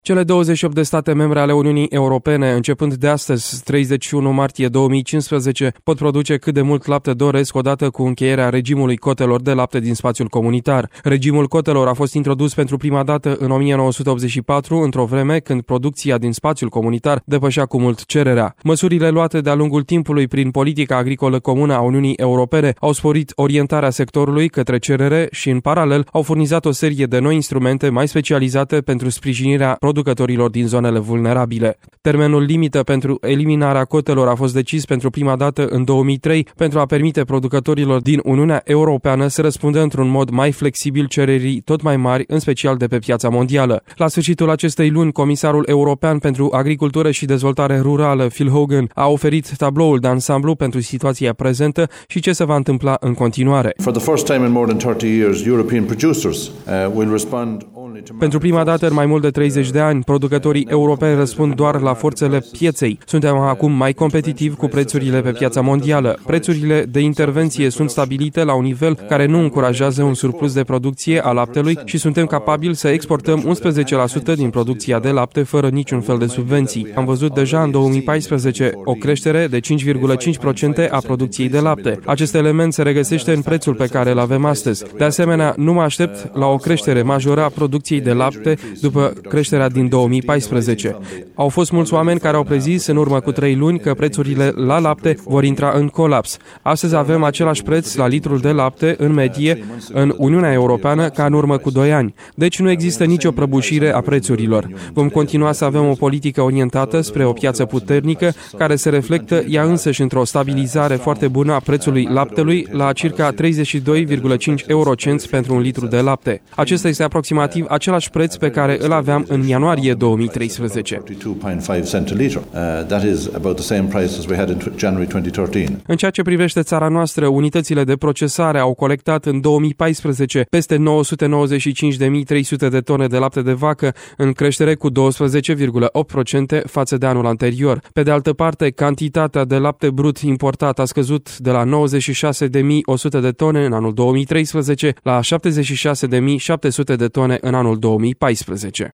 Cele 28 de state membre ale Uniunii Europene, începând de astăzi, 31 martie 2015, pot produce cât de mult lapte doresc odată cu încheierea regimului cotelor de lapte din spațiul comunitar. Regimul cotelor a fost introdus pentru prima dată în 1984, într-o vreme când producția din spațiul comunitar depășea cu mult cererea. Măsurile luate de-a lungul timpului prin politica agricolă comună a Uniunii Europene au sporit orientarea sectorului către cerere și, în paralel, au furnizat o serie de noi instrumente mai specializate pentru sprijinirea producătorilor din zonele vulnerabile. Termenul limită pentru eliminarea cotelor a fost decis pentru prima dată în 2003 pentru a permite producătorilor din Uniunea Europeană să răspundă într-un mod mai flexibil cererii tot mai mari, în special de pe piața mondială. La sfârșitul acestei luni, Comisarul European pentru Agricultură și Dezvoltare Rurală, Phil Hogan, a oferit tabloul de ansamblu pentru situația prezentă și ce se va întâmpla în continuare. Pentru prima dată în mai mult de 30 de ani, producătorii europeni răspund doar la forțele pieței. Suntem acum mai competitivi cu prețurile pe piața mondială. Prețurile de intervenție sunt stabilite la un nivel care nu încurajează un surplus de producție a laptelui și suntem capabili să exportăm 11% din producția de lapte fără niciun fel de subvenții. Am văzut deja în 2014 o creștere de 5,5% a producției de lapte. Acest element se regăsește în prețul pe care îl avem astăzi. De asemenea, nu mă aștept la o creștere majoră a producției de lapte după creșterea din 2014. Au fost mulți oameni care au prezis în urmă cu 3 luni că prețurile la lapte vor intra în colaps. Astăzi avem același preț la litrul de lapte în medie în Uniunea Europeană ca în urmă cu 2 ani. Deci nu există nicio prăbușire a prețurilor. Vom continua să avem o politică orientată spre o piață puternică care se reflectă ea însăși într-o stabilizare foarte bună a prețului laptelui la circa 32,5 eurocenți pentru un litru de lapte. Acesta este aproximativ același preț pe care îl aveam în ianuarie 2013. În ceea ce privește țara noastră, unitățile de procesare au colectat în 2014 peste 995.300 de tone de lapte de vacă, în creștere cu 12,8% față de anul anterior. Pe de altă parte, cantitatea de lapte brut importat a scăzut de la 96.100 de tone în anul 2013 la 76.700 de tone în anul 2014.